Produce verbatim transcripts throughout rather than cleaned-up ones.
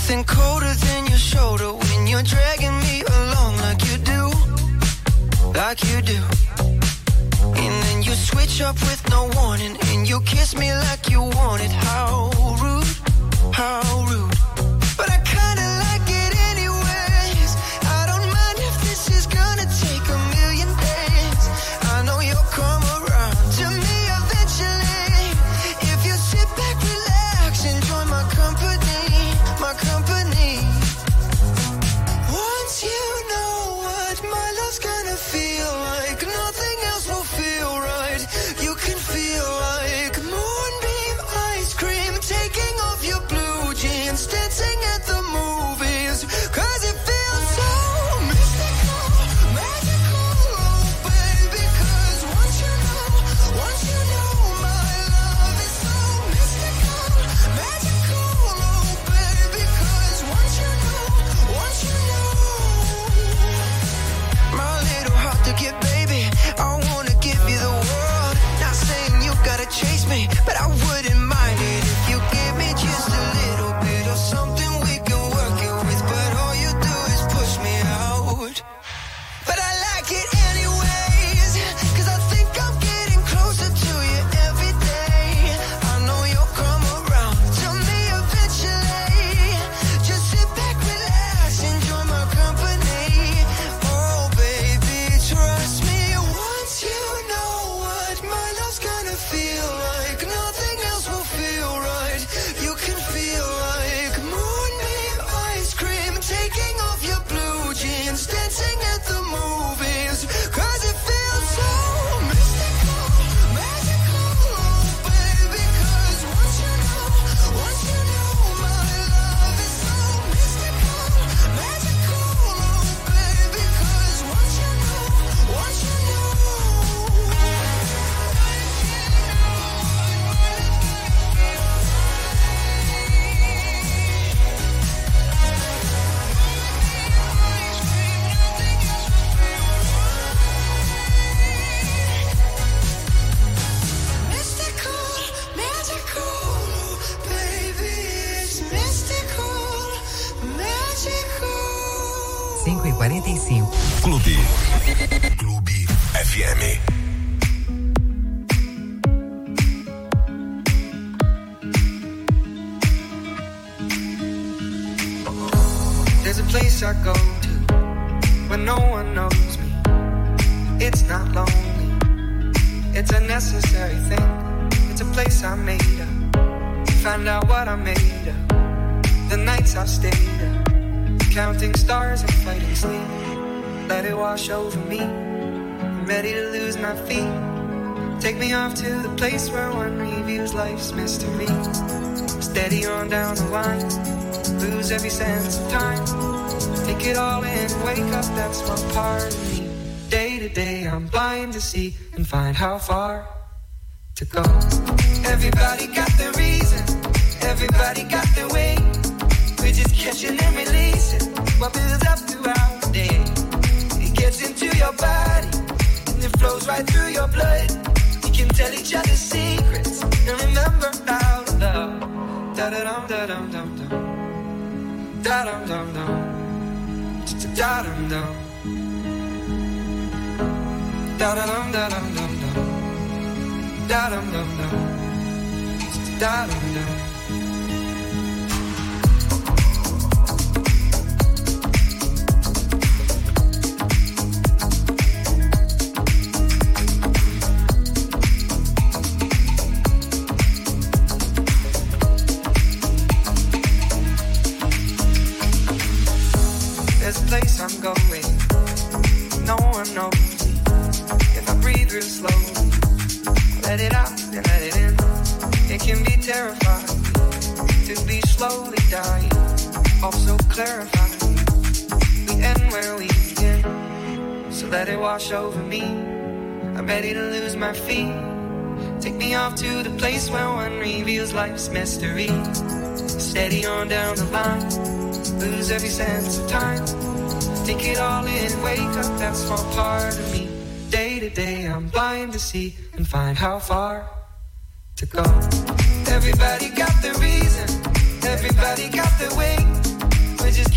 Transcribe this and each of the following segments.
nothing colder than your shoulder when you're dragging me along like you do, like you do. And then you switch up with no warning and you kiss me like you want it. How rude, how rude. But I kinda like it anyways. I don't mind if this is gonna take a million days. I know you'll come around to me eventually. If you sit back, relax, enjoy my company, my company. Once you know what my love's gonna feel like, nothing else will feel right. You can feel like moonbeam ice cream, taking off your blue jeans, dancing at the movies, 'cause it feels so mystical, magical, oh baby. 'Cause once you know, once you know my love is so mystical, magical, oh baby. 'Cause once you know, once you know, my little heart to get, baby, I wanna give you the world. Not saying you gotta chase me, but I wouldn't mind it if you give me just a little bit of something we can work it with. But all you do is push me out. But I like it anyways, 'cause I think I'm getting closer to you every day. I know you'll come around to me eventually. Just sit back, relax, enjoy my company. Oh baby, trust me. Once you know what my love's gonna feel like, nothing else will feel right. You can feel like moonbeam ice cream, taking off your blue jeans, dancing at the movies, 'cause it feels so mystical, magical, oh baby. 'Cause once you know, once you know my love is so mystical, magical, oh baby. 'Cause once you know, once you know. Mystical, magical, baby, it's mystical, magical. cinco e quarenta e cinco. Clube. Clube F M. There's a place I go to when no one knows me. It's not lonely, it's a necessary thing. It's a place I made up, find out what I made up. The nights I've stayed up, counting stars and fighting sleep. Let it wash over me, I'm ready to lose my feet. Take me off to the place where one reviews life's mystery. Steady on down the line, lose every sense of time. Take it all in and wake up, that's one part of me. Day to day I'm blind to see and find how far to go. Everybody got their reason, everybody got their way. We're just catching and releasing what builds up throughout the day. It gets into your body and it flows right through your blood. You can tell each other secrets and remember how to love. Da-da-dum, da-dum, dum, dum. Da-dum, dum, dum. Da-dum, dum. Da-da-dum, da-dum, dum, dum. Da-dum, dum, dum. Da-dum, dum. There's a place I'm going, no one knows me. If I breathe real slowly, let it out and let it in. It can be terrifying to be slowly dying, also clarifying. We end where we begin, so let it wash over me. I'm ready to lose my feet. Take me off to the place where one reveals life's mystery. Steady on down the line, lose every sense of time. Take it all in, wake up, that small part of me. Day to day I'm blind to see and find how far to go. Everybody got their reason, everybody got their way.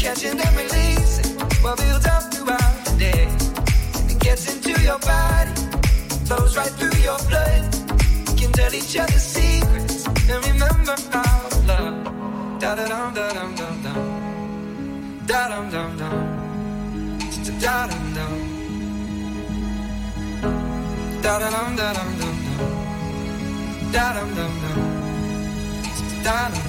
catching and releasing what builds up throughout the day. It gets into your body, flows right through your blood. We can tell each other secrets and remember our love. Da da dum da dum dum dum, da dum dum dum, da dum dum, da da dum da dum dum dum, da dum dum dum, da dum dum.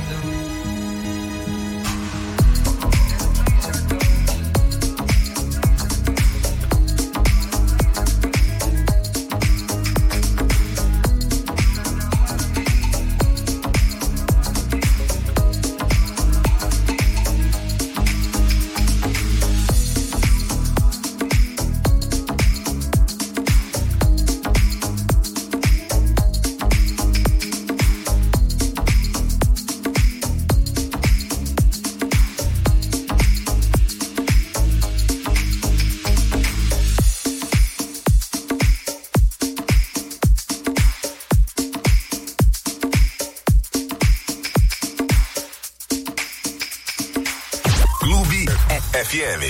F M.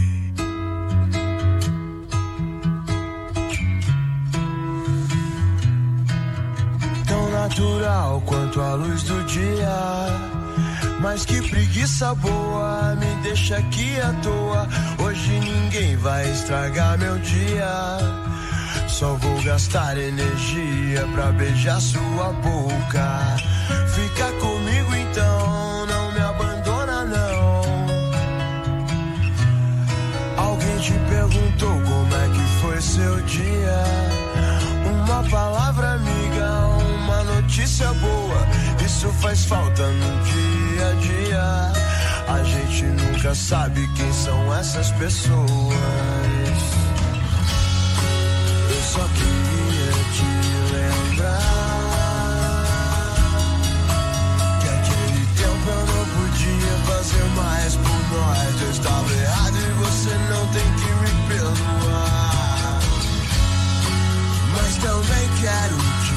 Tão natural quanto a luz do dia, mas que preguiça boa, me deixa aqui à toa. Hoje ninguém vai estragar meu dia, só vou gastar energia pra beijar sua boca. Fica comigo então, não me abandona não. Te perguntou como é que foi seu dia, uma palavra amiga, uma notícia boa, isso faz falta no dia a dia. A gente nunca sabe quem são essas pessoas. Eu só queria te lembrar que aquele tempo eu não podia fazer mais por nós. Eu estava errado e você não tem que me perdoar, mas também quero te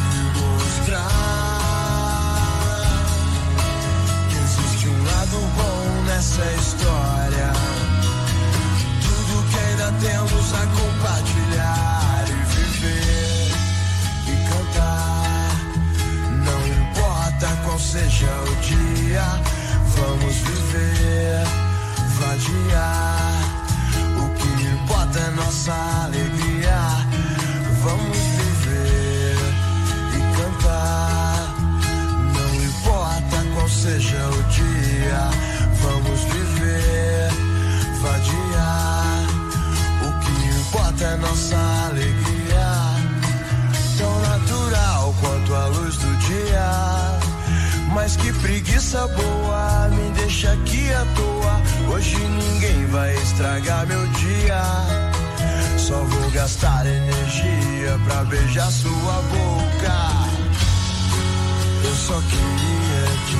mostrar que existe um lado bom nessa história. Tudo que ainda temos a compartilhar e viver e cantar. Não importa qual seja o dia, vamos viver, vadiar. O que importa é nossa alegria. Vamos viver e cantar. Não importa qual seja o dia, vamos viver, vadiar. O que importa é nossa alegria. Tão natural quanto a luz do dia, mas que preguiça boa, me deixa aqui à toa. Hoje ninguém vai estragar meu dia, só vou gastar energia pra beijar sua boca. Eu só queria te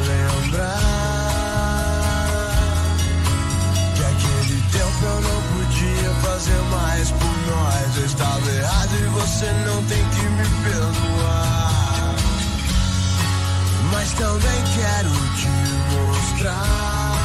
lembrar que aquele tempo eu não podia fazer mais por nós. Eu estava errado e você não tem que me perdoar, mas também quero te mostrar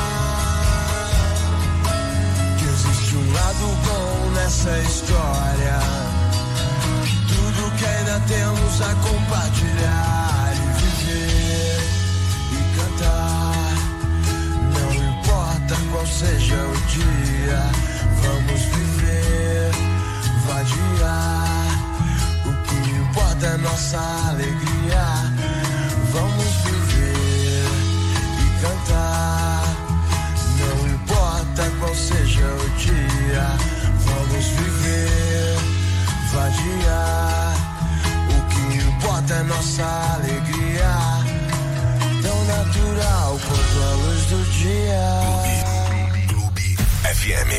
que existe um lado bom nessa história. Tudo que ainda temos a compartilhar e viver e cantar. Não importa qual seja o dia, vamos viver, vadiar. O que importa é nossa alegria. Vamos viver e cantar. Não importa qual seja o dia, vamos viver, vadiar. O que importa é nossa alegria. Tão natural quanto a luz do dia. Clube, Clube F M.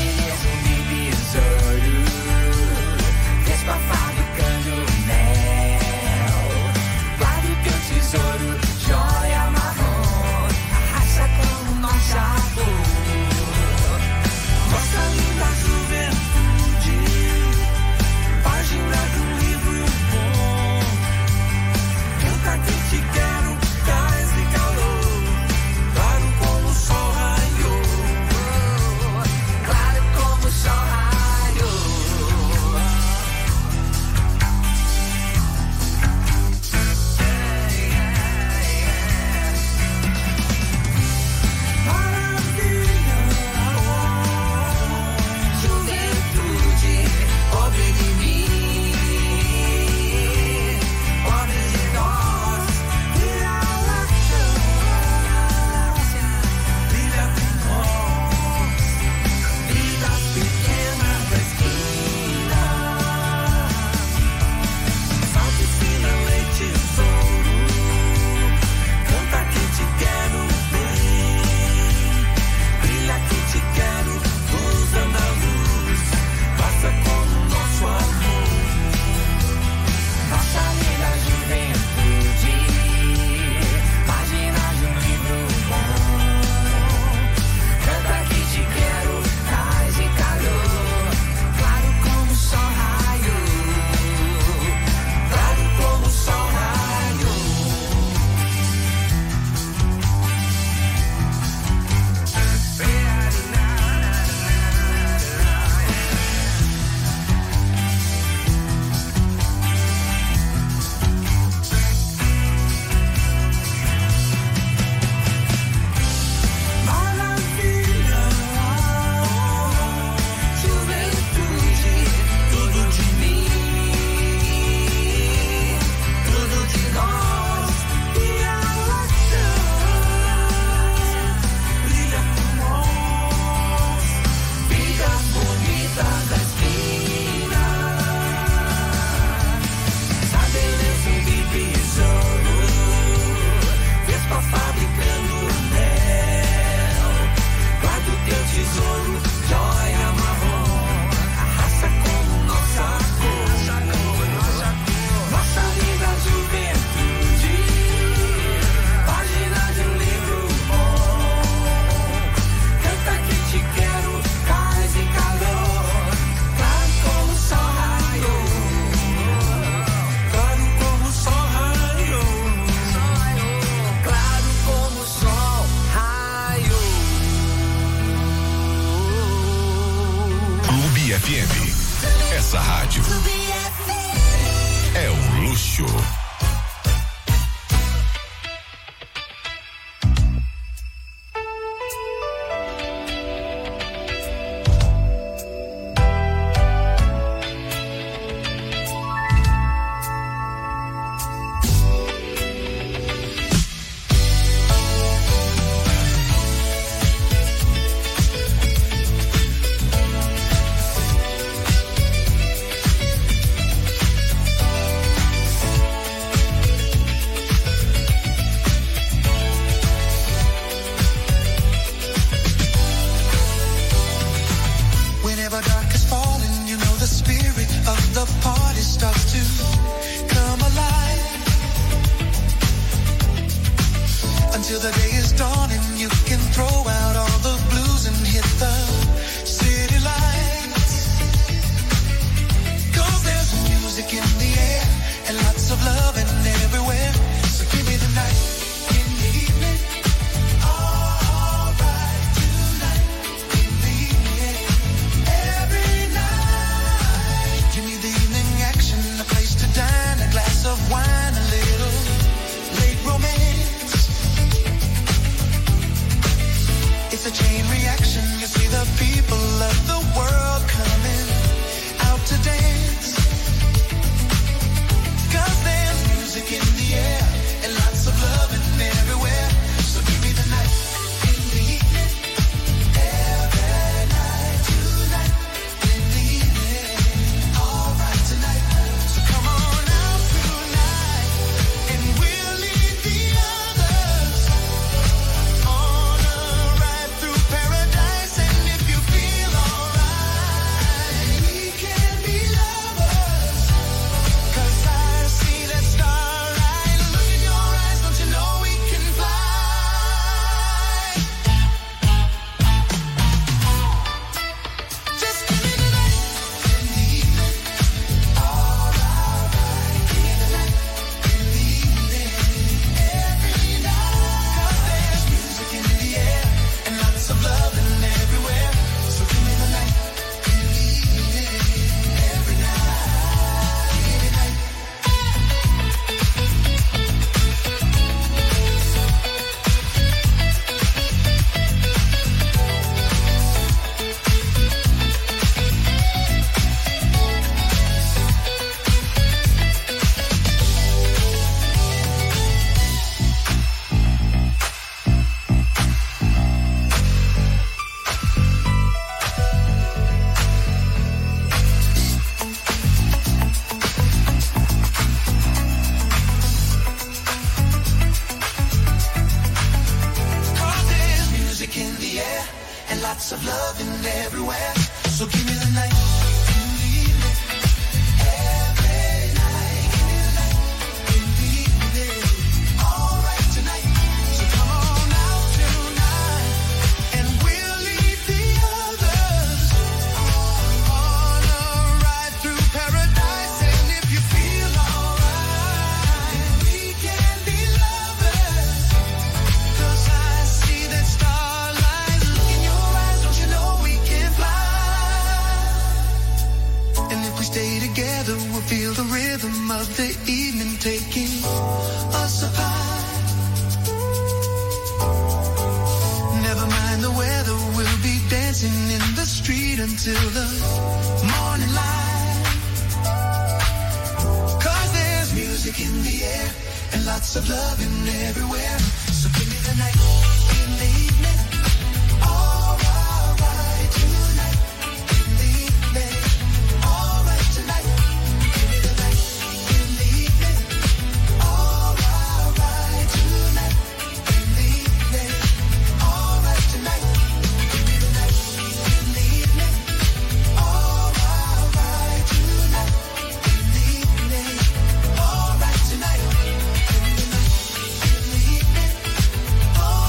Fábrica do mel. rádio. Oh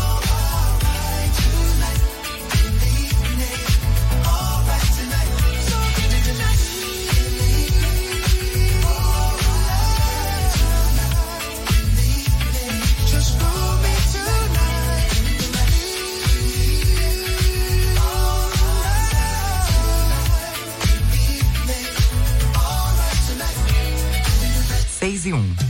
três e um.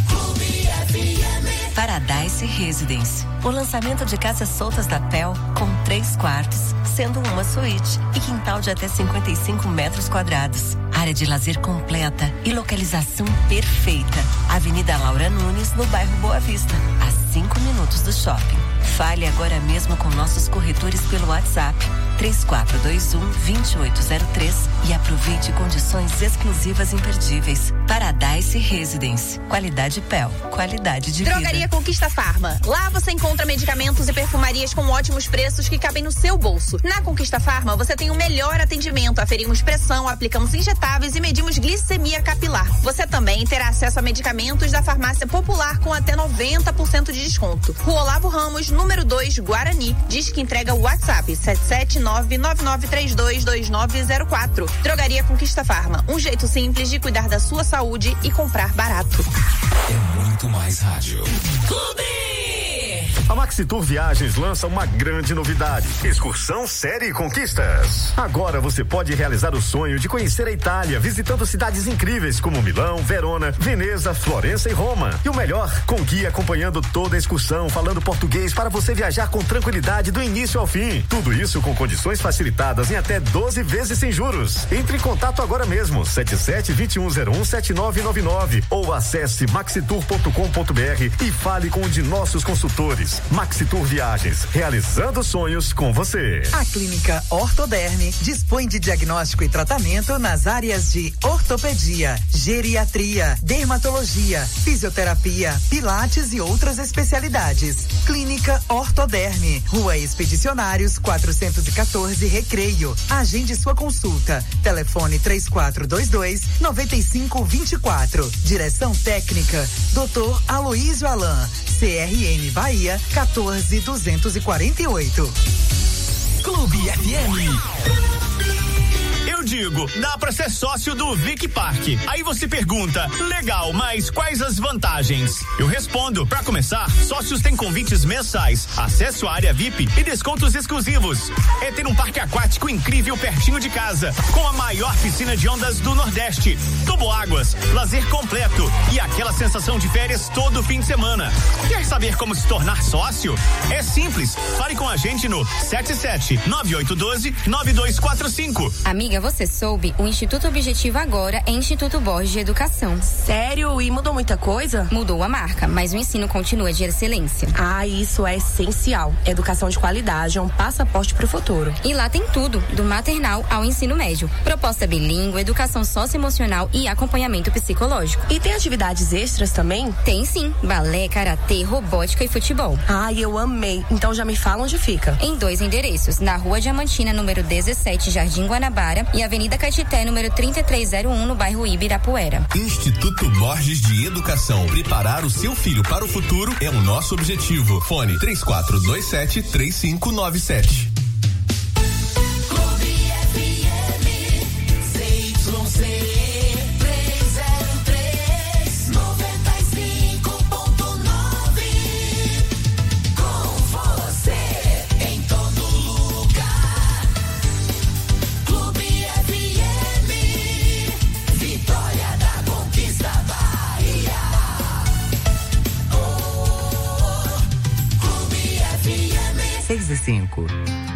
Paradise Residence. O lançamento de casas soltas da P E L com três quartos, sendo uma suíte e quintal de até cinquenta e cinco metros quadrados. Área de lazer completa e localização perfeita. Avenida Laura Nunes, no bairro Boa Vista, a cinco minutos do shopping. Fale agora mesmo com nossos corretores pelo WhatsApp três quatro dois um, dois oito zero três e aproveite condições exclusivas imperdíveis. Paradise Residence. Qualidade P E L. Qualidade de vida. Drogaria Conquista Farma. Lá você encontra medicamentos e perfumarias com ótimos preços que cabem no seu bolso. Na Conquista Farma você tem o melhor atendimento. Aferimos pressão, aplicamos injetáveis e medimos glicemia capilar. Você também terá acesso a medicamentos da farmácia popular com até noventa por cento de desconto. Rua Olavo Ramos, número dois, Guarani. Diz que entrega o WhatsApp sete sete nove nove nove três dois dois nove zero quatro. Drogaria Conquista Farma. Um jeito simples de cuidar da sua saúde e comprar barato. É muito mais rádio. Clube! A Maxitur Viagens lança uma grande novidade: excursão série Conquistas. Agora você pode realizar o sonho de conhecer a Itália, visitando cidades incríveis como Milão, Verona, Veneza, Florença e Roma. E o melhor, com guia acompanhando toda a excursão, falando português para você viajar com tranquilidade do início ao fim. Tudo isso com condições facilitadas em até doze vezes sem juros. Entre em contato agora mesmo, sete sete, dois um zero um, sete nove nove nove ou acesse maxitur ponto com ponto br e fale com um de nossos consultores. Maxitur Viagens, realizando sonhos com você. A Clínica Ortoderme dispõe de diagnóstico e tratamento nas áreas de ortopedia, geriatria, dermatologia, fisioterapia, pilates e outras especialidades. Clínica Ortoderme, Rua Expedicionários quatrocentos e quatorze, Recreio. Agende sua consulta. Telefone três quatro dois dois, nove cinco dois quatro. Direção técnica doutor Aloísio Alain. C R M Bahia quatorze duzentos e quarenta e oito. Clube F M. Eu digo, dá pra ser sócio do Vic Park. Aí você pergunta, legal, mas quais as vantagens? Eu respondo, pra começar, sócios têm convites mensais, acesso à área V I P e descontos exclusivos. É ter um parque aquático incrível pertinho de casa, com a maior piscina de ondas do Nordeste, toboáguas, lazer completo e aquela sensação de férias todo fim de semana. Quer saber como se tornar sócio? É simples, fale com a gente no sete sete nove oito um dois nove dois quatro cinco. Amiga, você soube? O Instituto Objetivo agora é Instituto Borges de Educação. Sério? E mudou muita coisa? Mudou a marca, mas o ensino continua de excelência. Ah, isso é essencial. Educação de qualidade é um passaporte pro futuro. E lá tem tudo, do maternal ao ensino médio. Proposta bilíngue, educação socioemocional e acompanhamento psicológico. E tem atividades extras também? Tem sim, balé, karatê, robótica e futebol. Ai, eu amei. Então já me fala onde fica. Em dois endereços, na Rua Diamantina, número dezessete, Jardim Guanabara, e Avenida Caetité, número trinta e três zero um, no bairro Ibirapuera. Instituto Borges de Educação. Preparar o seu filho para o futuro é o nosso objetivo. Fone três quatro dois sete, três cinco nove sete. seis e cinco.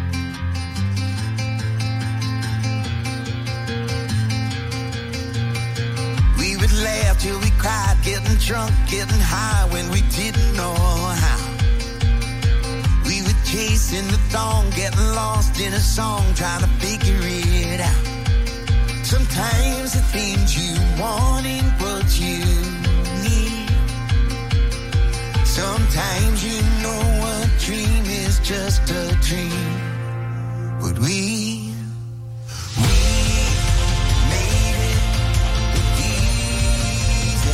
We would laugh till we cried, getting drunk, getting high when we didn't know how. We were chasing the thong, getting lost in a song, trying to figure it out. Sometimes the things you want ain't what you need. Sometimes you know a dream is just a dream. But we, we made it look easy.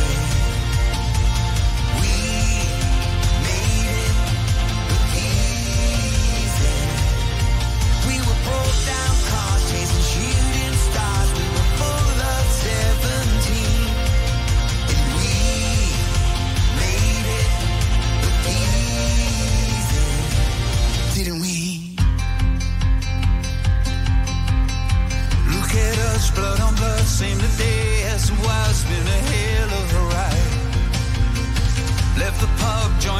We made it look easy. We were broke down cars chasing shooting stars. We were full of seventeen. And we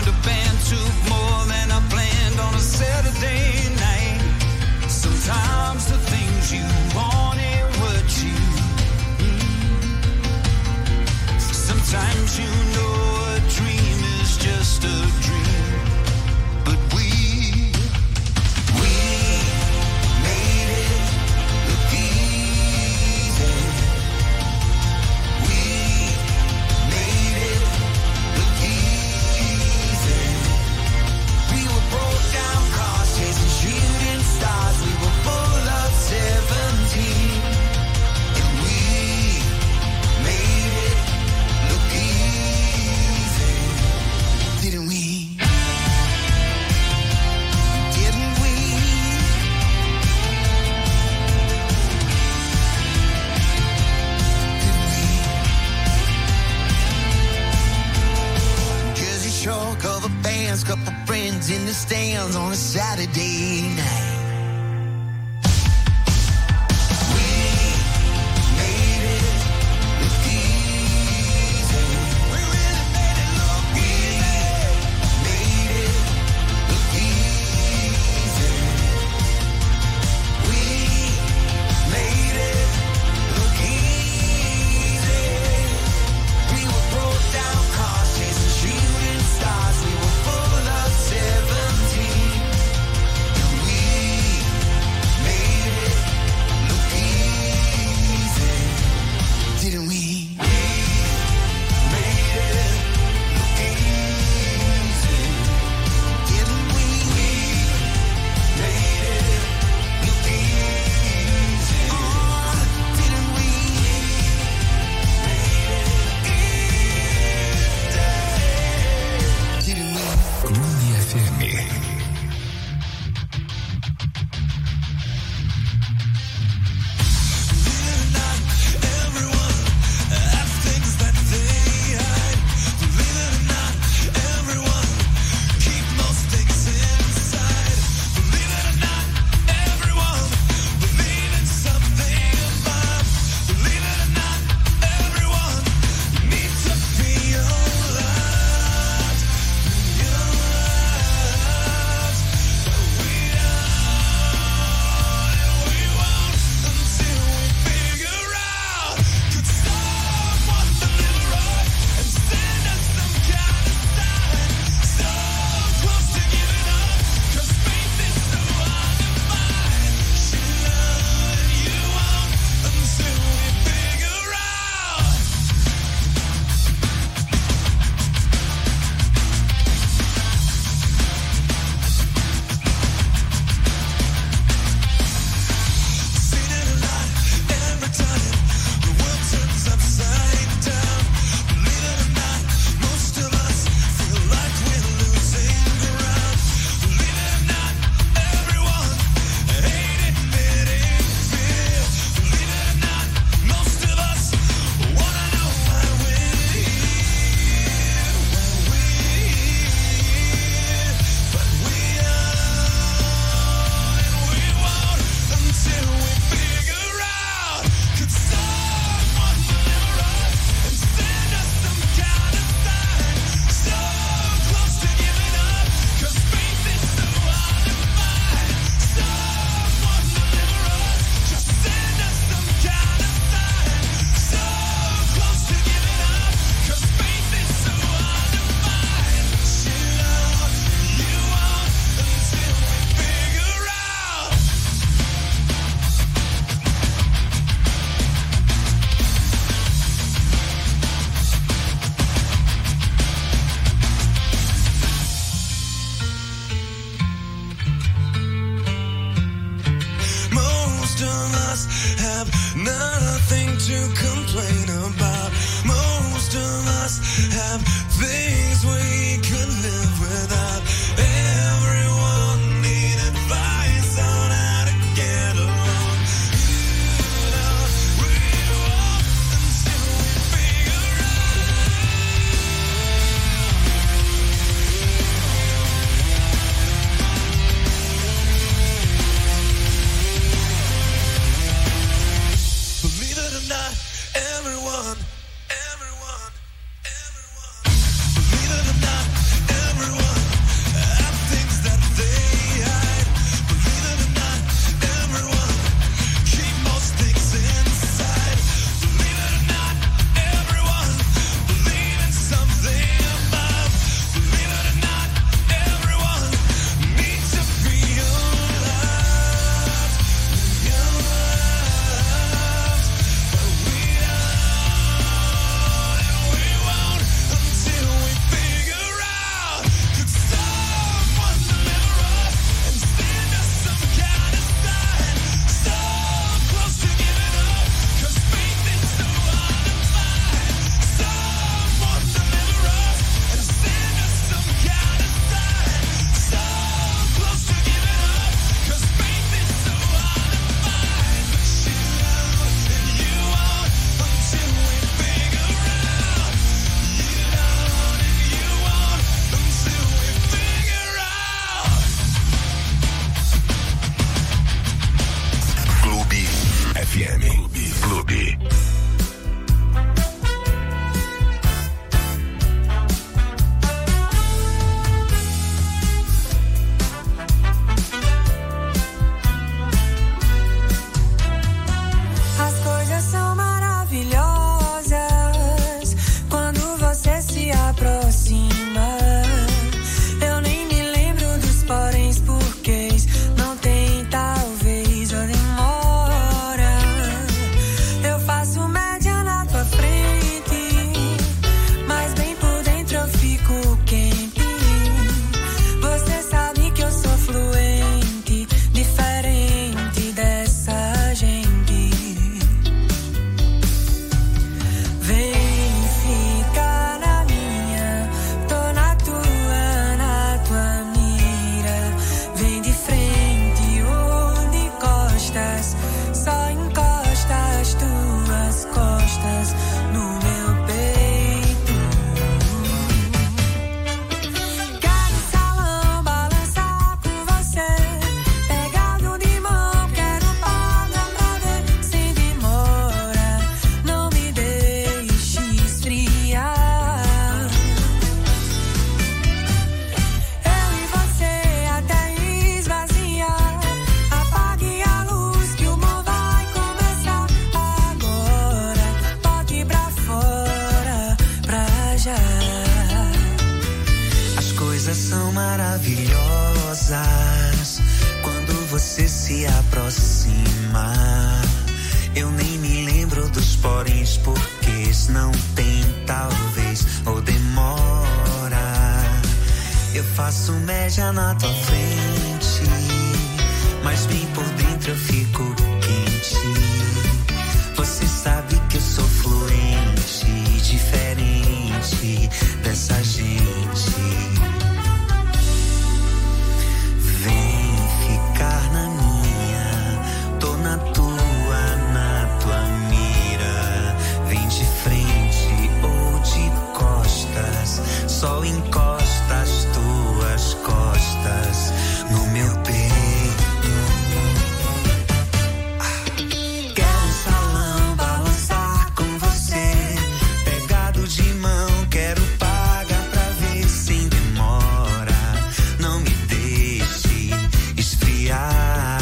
the band took more than I planned on a Saturday night. Sometimes the things you want ain't what you need. Sometimes you know a dream is just a dream. But we, we made it look easy. We made it look easy. We were broke down cars chasing shooting stars. We were full of seventeen. And we made it look easy. Didn't we? Didn't we? Didn't we? Jersey Shore cover bands, couple friends in the stands on a Saturday night. We made it look easy. We really made it look easy. Made it look easy. We made it look easy. We were broke down cars chasing shooting stars. We were full of seventeen. And we made it look easy. Didn't we? We made it look easy. Didn't we? We made it look easy. Oh, didn't we? Didn't we? Clube F M. Everyone has things that they hide. Believe it or not, everyone keep most things inside. Believe it or not, everyone believe in something above. Believe it or not, everyone need to be alive. Be alive. We are, and we won't until we figure out. Could someone deliver us and send us some kind of sign? So close to giving up, 'cause faith is so hard to find. Should love and you won't until we figure out. Seen it a lot every time the world turns upside down. Believe it or not, most of us feel like we're losing ground. Believe it or not, everyone hate admitting fear. Believe it or not, most of us wanna know why we're here. Why we're here. But we are, and we won't until we figure out. Could someone deliver us and send us some kind of sign? So close to giving up, 'cause faith is so hard to find. Someone deliver us, just send us some kind of sign. So close to giving up, 'cause faith is so hard to find. Should love you won't until we figure out. Most of us have nothing to complain about. Most of us have things we could live without. Everyone need advice on how to get along. You know, we won't until we figure Believe it or not, everyone, everyone, everyone. Believe it or not. aproxima. Eu nem me lembro dos poréns, porquês. Não tem talvez ou demora. Eu faço média na tua frente, mas bem por dentro eu fico quente. Você sabe que eu sou fluente, diferente dessa gente. Vem ficar na minha, tô na tua, na tua mira. Vem de frente ou de costas, só encosta as tuas costas no meu peito. Quero salão balançar com você, pegado de mão, quero pagar pra ver sem demora. Não me deixe esfriar. Eu e você até esvaziar. Apague a luz que o bom vai começar agora. Bote pra fora, pra já. As coisas são maravilhosas quando você se aproxima. Eu nem me lembro dos poréns, porquês. Não tem talvez ou demora. Eu faço média na tua frente, mas bem por dentro eu fico quente. Você sabe que eu sou fluente, diferente dessa gente. Vem ficar na minha, tô na tua, na tua mira. Vem de frente ou de costas, só encosta as tuas costas no meu peito. Quero um salão balançar com você, pegado de mão, quero pagar pra ver sem demora. Não me deixe esfriar.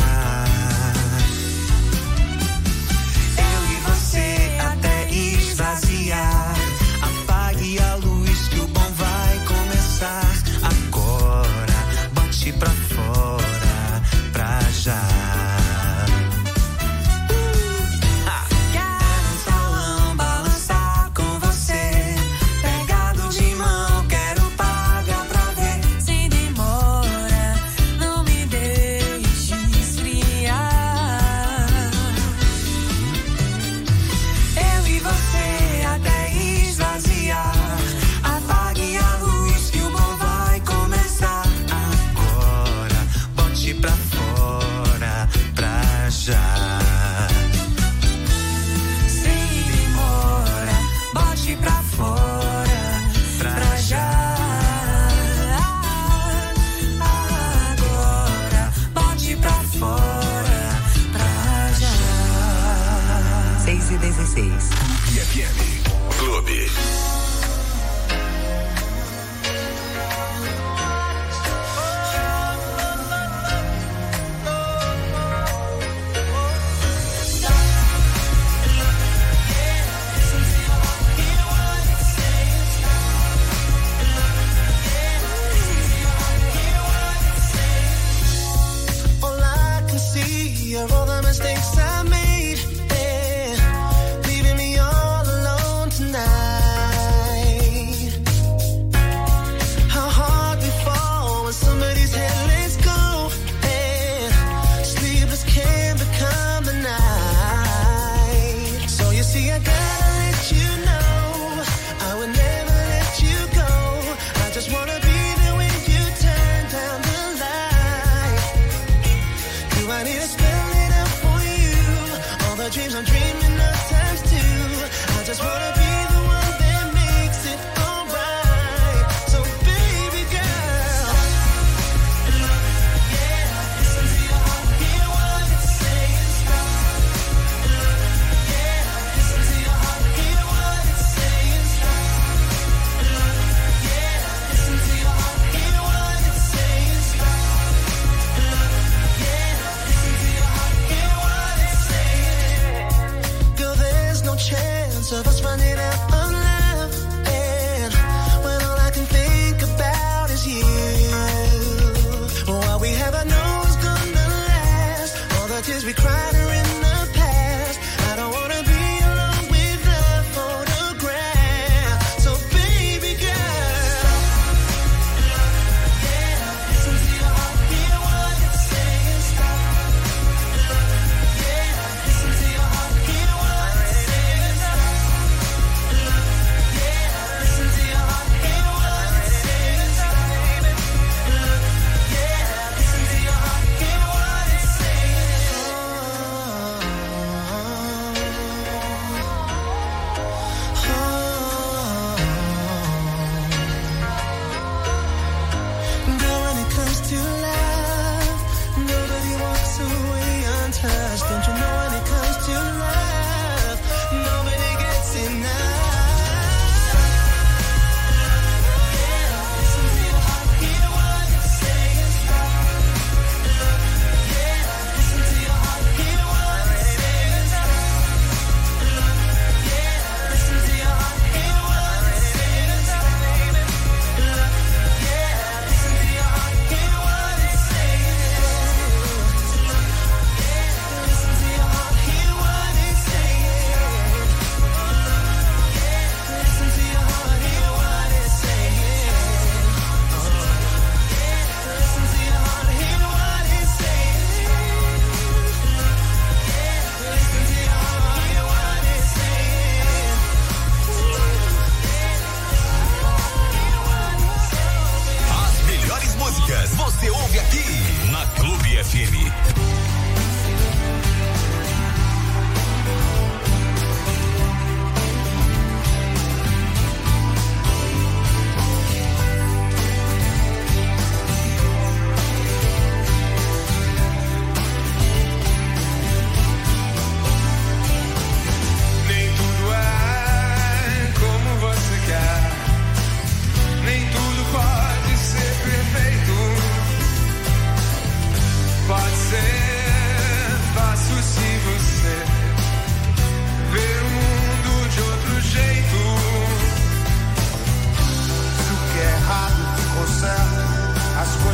Eu e você até esvaziar. Apague a luz que o bom vai começar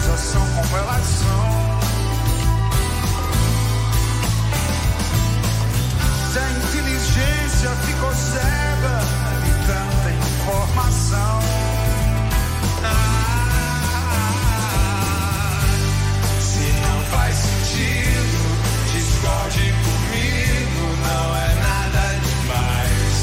coisas são como elas são. Se a inteligência ficou cega de tanta informação. Ah, se não faz sentido, discorde comigo, não é nada demais.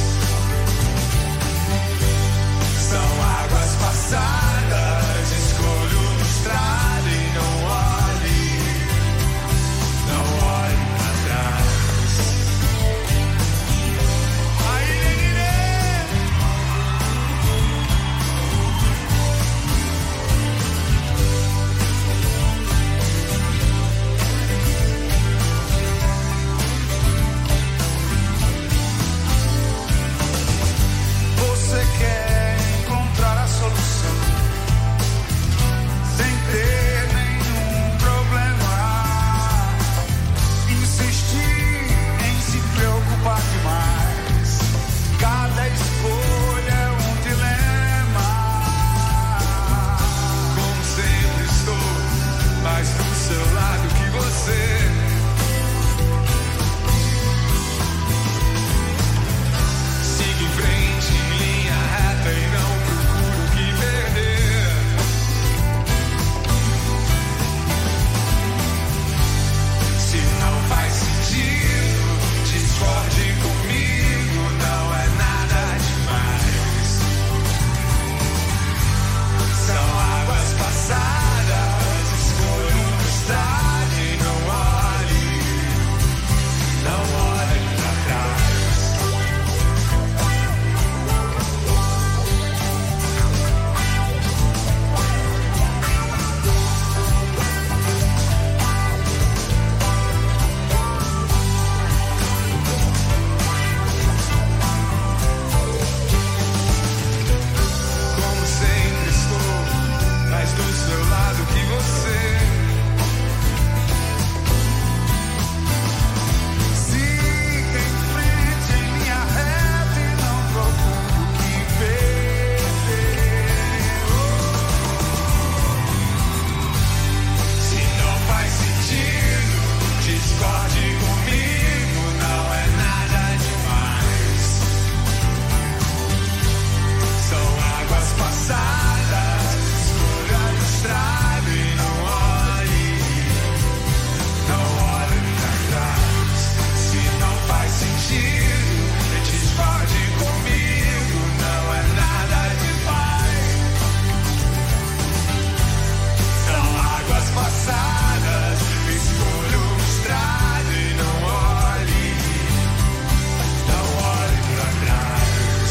São águas passadas, escolho no estrado e não olhe, não olhe pra trás. Você quer encontrar a solução sem ter nenhum problema, insistir em se preocupar demais. Cada escolha é um dilema. Como sempre estou mais do seu lado que você. Siga em frente em linha reta e não procuro o que perder. Se não faz sentido, discorde comigo, não é nada demais. São águas passadas, escolho no estrado e não olhe, não olhe pra trás. Como sempre estou mais do seu lado que você. Siga em frente em linha reta e não procure o que perder. Se não faz sentido, discorde comigo, não é nada demais. São águas passadas, escolha a estrada e não olhe, não olhe pra trás. Se não faz sentido, discorde comigo, não é nada demais. São águas passadas, escolho a estrada e não olhe, não olhe pra trás.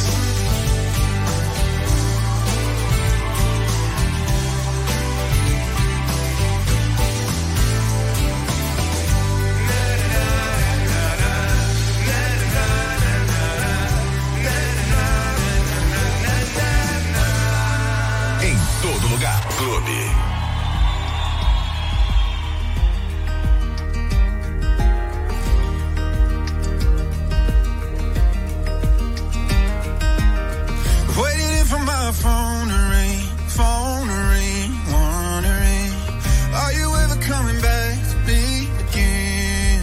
Em todo lugar. Clube. Waiting for my phone to ring, phone to ring, wondering, are you ever coming back to me again?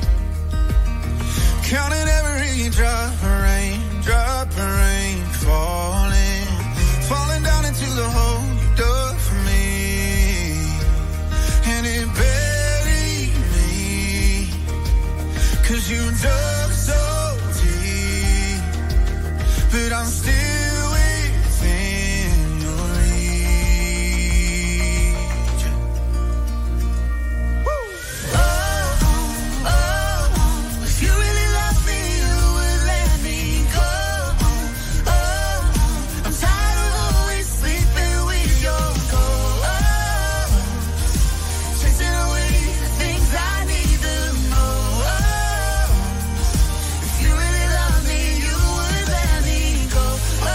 Counting every drop of rain, drop of rain falling, falling down into the hole you dug for me, and it buried me, 'cause you dug so deep, but I'm still within your reach. Oh, oh, oh, if you really love me, you would let me go. Oh, oh, I'm tired of always sleeping with your ghost, chasing away the things I need the most. If you really love me, you would let me go. Oh,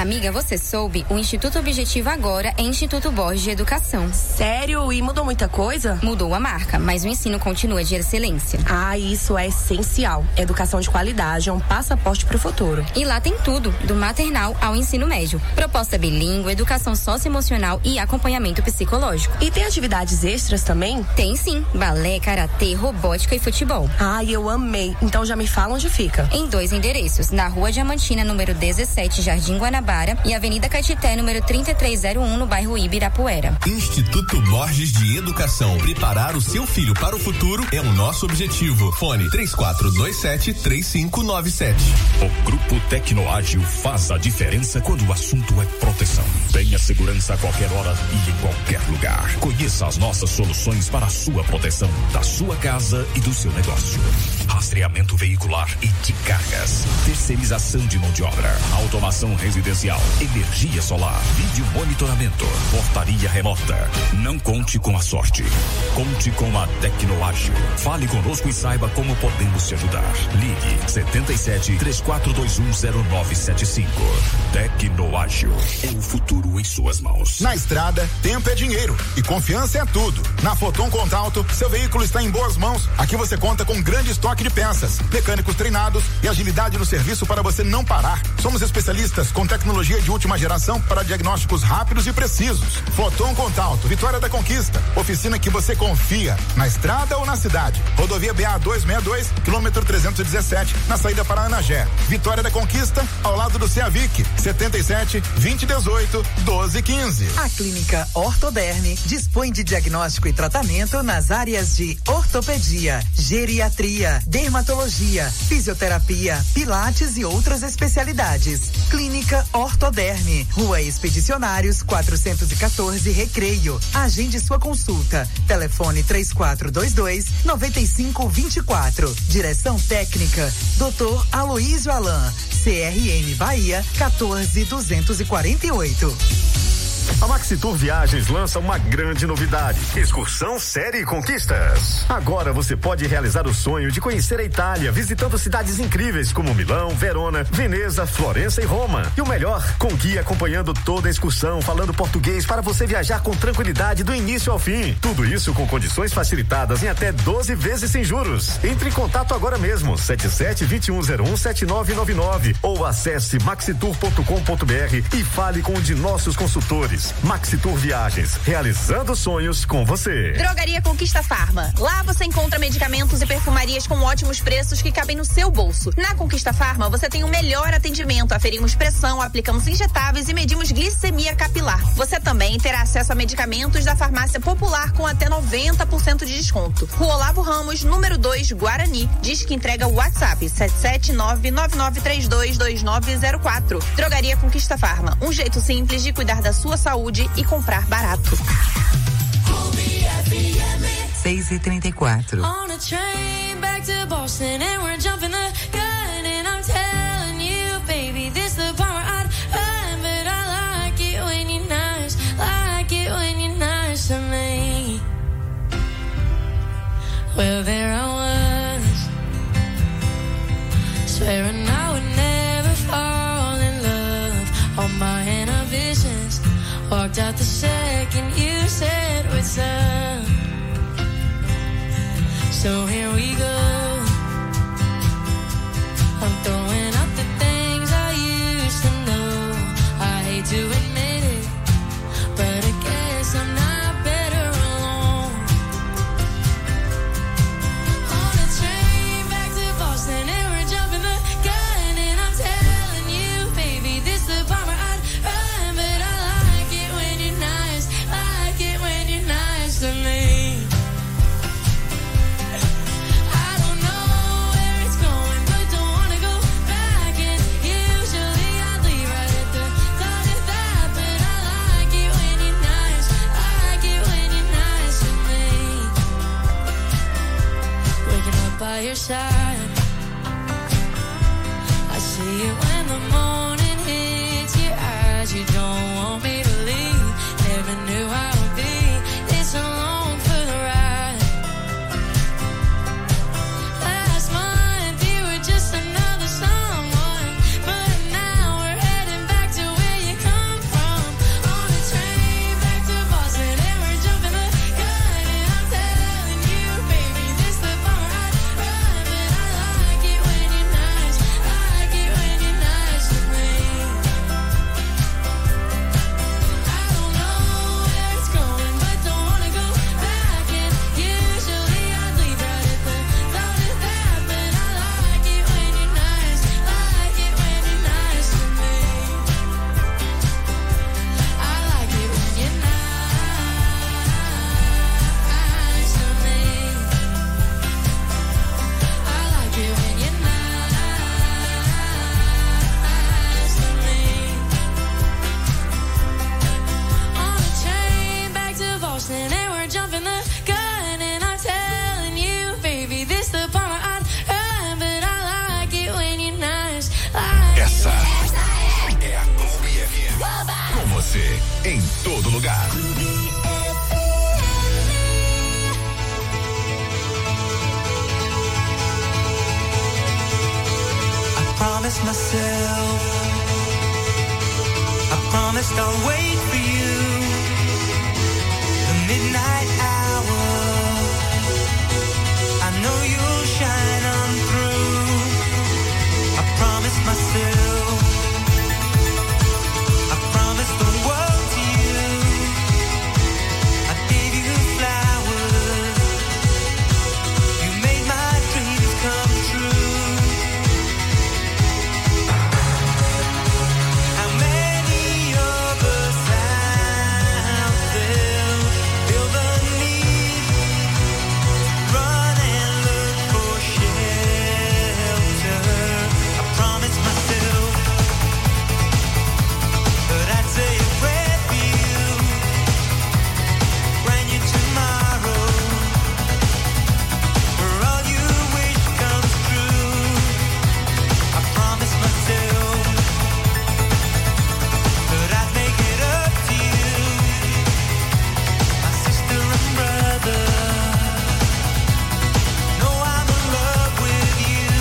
Amiga, você soube? O Instituto Objetivo agora é Instituto Borges de Educação. Sério? E mudou muita coisa? Mudou a marca, mas o ensino continua de excelência. Ah, isso é essencial. Educação de qualidade é um passaporte pro futuro. E lá tem tudo, do maternal ao ensino médio. Proposta bilíngue, educação socioemocional e acompanhamento psicológico. E tem atividades extras também? Tem sim, balé, karatê, robótica e futebol. Ai, eu amei. Então já me fala onde fica. Em dois endereços, na Rua Diamantina, número dezessete, Jardim Guanabara, e Avenida Caetité, número trinta e três zero um, no bairro Ibirapuera. Instituto Borges de Educação. Preparar o seu filho para o futuro é o nosso objetivo. Fone três quatro dois sete, três cinco nove sete. O Grupo Tecnoágil faz a diferença quando o assunto é proteção. Tenha segurança a qualquer hora e em qualquer lugar. Conheça as nossas soluções para a sua proteção, da sua casa e do seu negócio. Rastreamento veicular e de cargas. Terceirização de mão de obra. Automação residencial. Energia solar. Vídeo monitoramento. Portaria remota. Não conte com a sorte. Conte com a Tecnoágil. Fale conosco e saiba como podemos te ajudar. Ligue setenta e sete, três quatro dois um, zero nove sete cinco. Tecnoágil. É o futuro em suas mãos. Na estrada, tempo é dinheiro e confiança é tudo. Na Foton Contalto, seu veículo está em boas mãos. Aqui você conta com um grande estoque de peças, mecânicos treinados e agilidade no serviço para você não parar. Somos especialistas com tecnologia de última geração para diagnósticos rápidos e precisos. Foton Contalto, Vitória da Conquista. Oficina que você confia, na estrada ou na cidade. Rodovia B A duzentos e sessenta e dois, quilômetro trezentos e dezessete, na saída para Anagé. Vitória da Conquista, ao lado do Ceavic, setenta e sete, vinte e dezoito, doze quinze. A Clínica Ortoderme dispõe de diagnóstico e tratamento nas áreas de ortopedia, geriatria, dermatologia, fisioterapia, pilates e outras especialidades. Clínica Ortoderme, Rua Expedicionários quatrocentos e quatorze, Recreio. Agende sua consulta. Telefone três quatro dois dois, nove cinco dois quatro. Direção técnica doutor Aloísio Alain. C R M Bahia quatorze duzentos e quarenta e oito. A Maxitur Viagens lança uma grande novidade: excursão série conquistas. Agora você pode realizar o sonho de conhecer a Itália, visitando cidades incríveis como Milão, Verona, Veneza, Florença e Roma. E o melhor, com guia acompanhando toda a excursão, falando português para você viajar com tranquilidade do início ao fim. Tudo isso com condições facilitadas em até doze vezes sem juros. Entre em contato agora mesmo, sete sete, dois um zero um, sete nove nove nove, ou acesse maxitur ponto com ponto b r e fale com um de nossos consultores. Maxitur Viagens, realizando sonhos com você. Drogaria Conquista Farma. Lá você encontra medicamentos e perfumarias com ótimos preços que cabem no seu bolso. Na Conquista Farma você tem o melhor atendimento. Aferimos pressão, aplicamos injetáveis e medimos glicemia capilar. Você também terá acesso a medicamentos da farmácia popular com até noventa por cento de desconto. Rua Olavo Ramos, número dois, Guarani. Diz que entrega o WhatsApp sete sete nove, nove nove três dois, dois nove zero quatro. Drogaria Conquista Farma. Um jeito simples de cuidar da sua saúde e comprar barato. seis e trinta e quatro. On a train back to Boston and we're jumping the gun and I'm telling you, baby, this the part where I'd run, but I like it when you're nice, like it when you're nice to me. Well, there I was, swearing I would never fall in love. All my inhibitions walked out the second you said what's up. So here we go. I'm throwing out the things I used to know. I hate to admit it, but I guess I'm not better alone. On a train back to Boston and we're jumping the gun and I'm telling you, baby, this the part where I'd run, but I like it when you're nice, like it when you're nice to me. I don't você, em todo lugar. I promised myself, I promised I'll wait for you. The midnight hour, I know you'll shine on through. I promised myself, I promised the world to you. I gave you flowers, you made my dreams come true. How many of us out there feel the need to run and look for shelter? I promised myself that I'd say a prayer for you, brand new tomorrow, where all you wish comes true. I promised myself that I'd make it up to you, my sister and brother. Know I'm in love with you.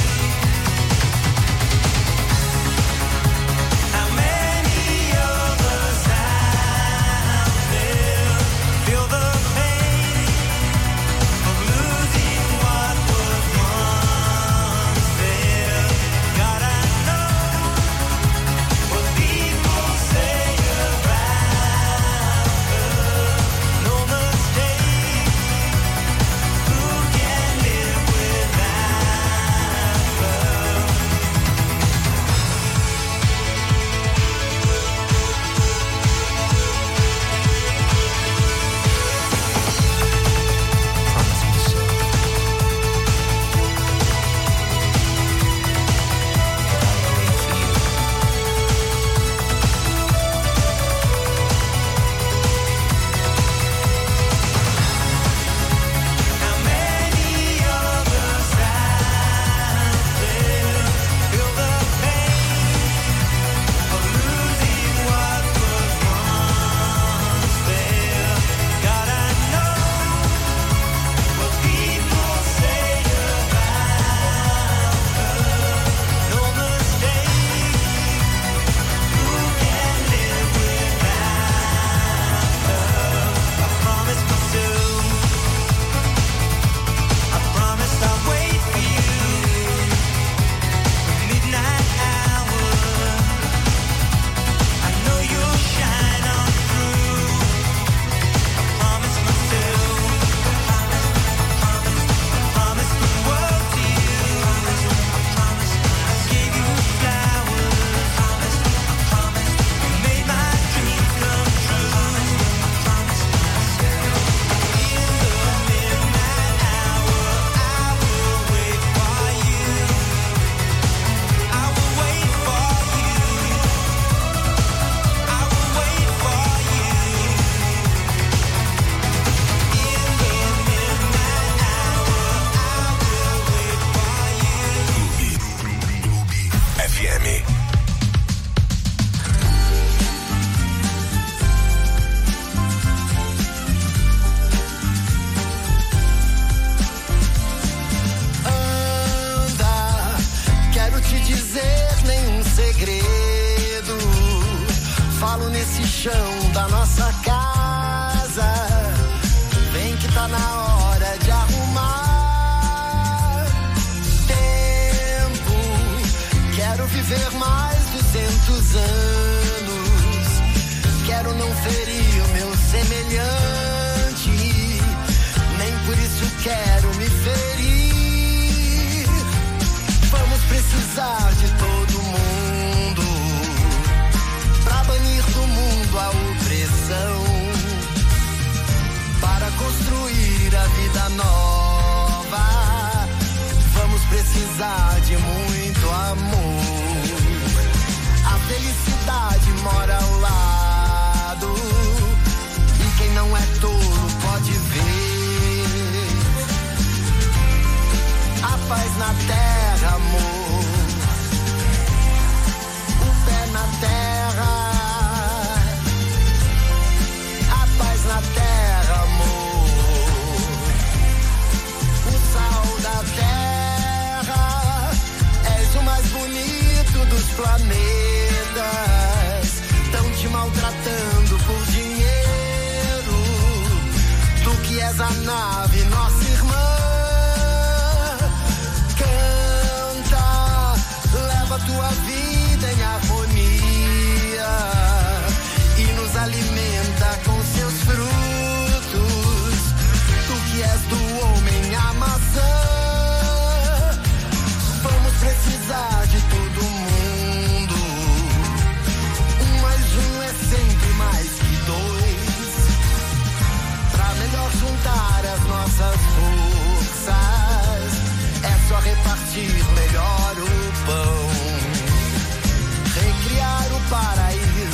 How many of us out there feel the pain of losing what was once there? God, I know what people say around her. No mistake, who can live without her? How many of us out there feel the pain of losing what was once there? God, I know what people say around her. No mistake, who can live without her? I promised myself, I promised I'll wait for you. The midnight hour, I know you'll shine on through. I promised myself, I promised, I promised the world to you. I promised I gave you flowers. I promised, I promised you made my dreams come true. I promised myself, in the midnight hour, I will wait for you. I will wait for you. I will wait for you. In the midnight hour, I will wait for you. F M. Anda, quero te dizer nenhum segredo. Falo nesse chão da nossa casa. Vem que tá na hora de arrumar. Tempo, quero viver mais duzentos anos. Quero não ferir o meu semelhante, nem por isso quero me ferir. Vamos precisar de todo mundo pra banir do mundo a opressão, para construir a vida nova. Vamos precisar